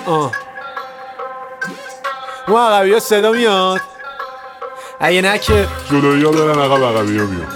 اون عقبی ها صدا میاد اگه نه که جلوی ها برن عقب، عقبی ها بیان.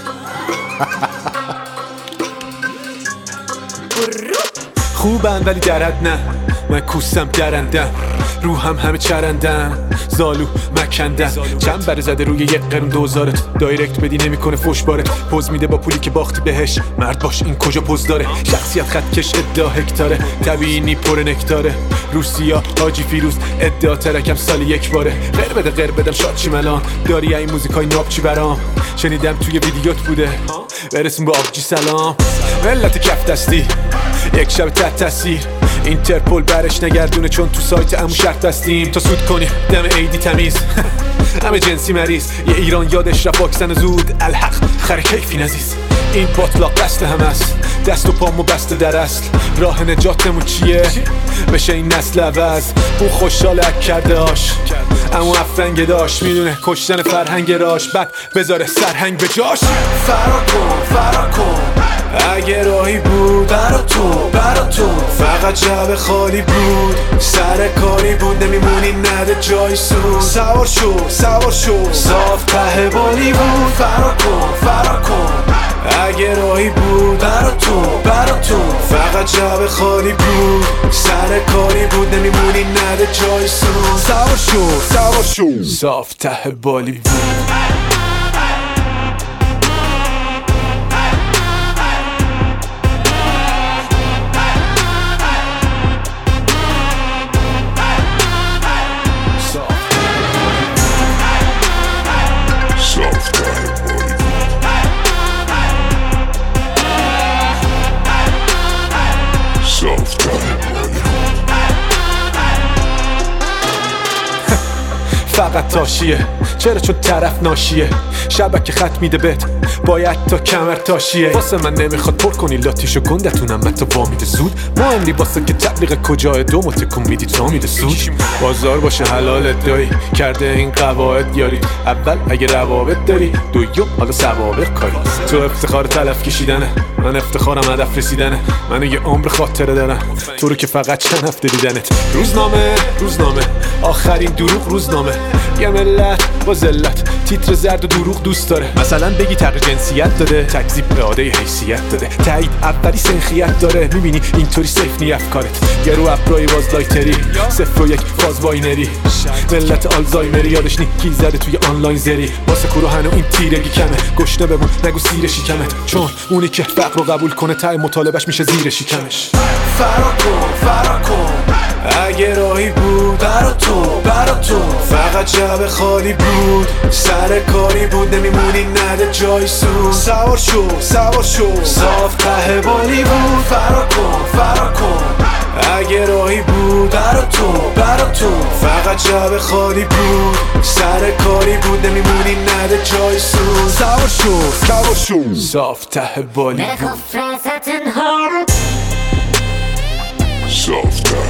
خوبن ولی در حد نه، من کوسم درندم، روحم همه چرندم، زالو مکندم، چند بره زده روی یک قرون دوزارت، دایرکت بدی نمیکنه فوش بارت، پوز میده با پولی که باختی بهش، مرد باش این کجا پوز داره، شخصیت خط کش ادعا هکتاره، طبیعی پر نکتاره، روسیا حاجی فیروز ادعا ترکم سالی یک باره، غیر بدم شاد چی ملان، داری این موزیکای ناب چی برام، شنیدم توی ویدیوت بوده، برسون با آبجی سلام، ملت کف دستی یک شب تحت تاثیر، اینترپول برش نگردونه چون تو سایت امو شرط هستیم، تا سود کنی دم ایدی تمیز همه جنسی مریض، یه ایران یادش رفت واکسن زود الحق خر کیفی نزیز، این باطلاق دست هم است، دست و پامو بسته در اصل، راه نجاتمون چیه؟ بشه این نسل عوض، اون خوشحال اک کرده هاش اما افرنگ داشت، میدونه کشتن فرهنگ راش، بعد بذاره سرهنگ به جاش، فرا کن اگه راهی بود برا تو فقط جعب خالی بود، سر کاری بود نمیمونی نده جای سود، سوار شو صاف ته بالی بود، فرا کن اگه راهی بود برا تو فقط جعب خالی بود، سر کاری بود نمیمونی نده جای سود، سوار شو صاف ته بالی بود. فقط تاشیه چرا چون طرف ناشیه، شبکه خط میده بهت باید تا کمر تاشیه، واسه من نمیخواد پر کنی لاتیشو گندتونم من تا وامیده زود، مهم نی واسه که تبلیغ کجای دومو تکون میدی تا میده سود، بازار باشه حلال ادعایی کرده این قواعد یاری، اول اگه روابط داری، دوم حالا سوابق کاری، تو افتخار تلف کشیدنه، من افتخارم هدف رسیدنه، من یه عمر خاطره دارم تو رو که فقط چند هفته دیدنت، روزنامه آخرین دروغ روزنامه، یه ملت با ذلت تیتر زرد و دروغ دوست داره، مثلا بگی تغییر جنسیت داده، تکذیب اراده حیثیت داده، تایید اولی سنخیت داره، میبینی اینطوری سیف نی افکارت، گرو ابرای بازلایتری 01 فاز واینری، ملت آلزایمری یادش نی کی زده توی آنلاین زری، واسه کوروهنو این تیرگی کمه، گشنه بمون نگو سیر شکمت، چون اونی که فقر رو قبول کنه تای مطالبهش میشه زیر شکمش، فرا کن اگه راهی بود برا تو فقط جعب خالی بود، سر کاری بود نمیمونی نده جای سود، سوار شو صاف ته بالی بود، فرا کن اگه راهی بود برا تو فقط جعب خالی بود، سر کاری بود نمیمونی نده جای سود، سوار شو صاف ته بالی بود.